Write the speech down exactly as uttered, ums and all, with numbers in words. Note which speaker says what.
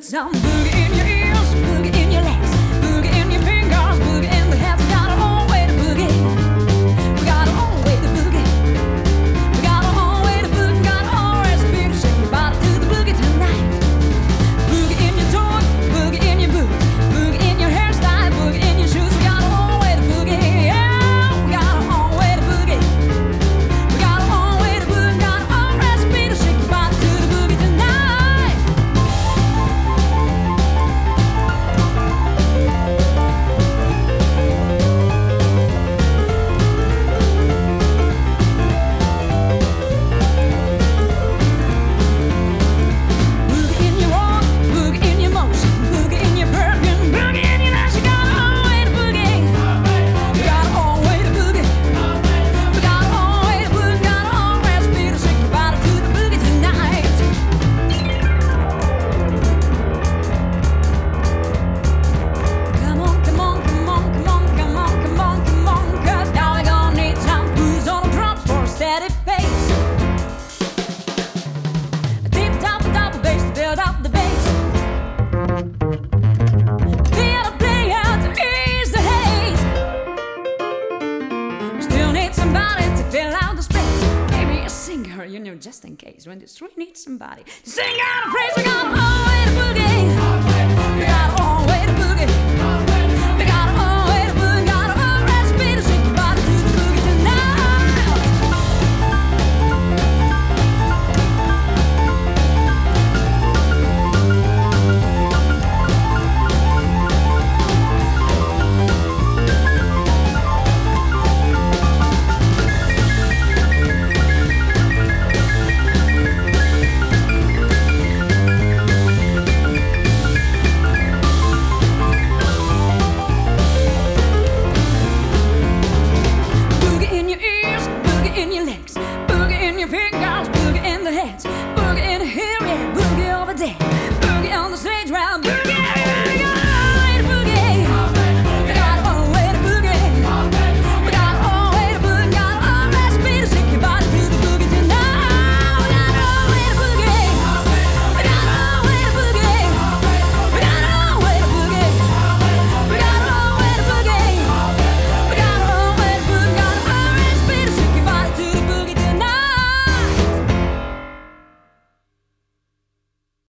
Speaker 1: put some boogie in your ears, boogie in your legs, boogie in your fingers, boogie in the hands. We got our own way to boogie. We got our own way to boogie. We got our own way to boogie. Got our own recipe to shake your body to the boogie tonight. Boogie in your toy, boogie in your boots, boogie in your hairstyle, boogie in your shoes. We got our own way to boogie. Yeah, we got our own way to boogie. We got our own way to boogie. Got our own recipe to shake your body to the boogie tonight. Boogie in your walk, boogie in your motion, boogie in your perfume, boogie in your dance. You got our own way to boogie. We got our own way to boogie. We got our own way to boogie. Got our own recipe to shake your body to the boogie tonight. Come on, come on, come on, come on, come on, come on, come on, 'cause now we gonna need some booze on the drums for a steady pace. A deep down the double bass to build up the bass. Feel the play out to ease the haze. We still need somebody to fill out the space. Maybe a singer, you know, just in case when this really needs somebody to sing out a praise. We got our own way to boogie. We got our own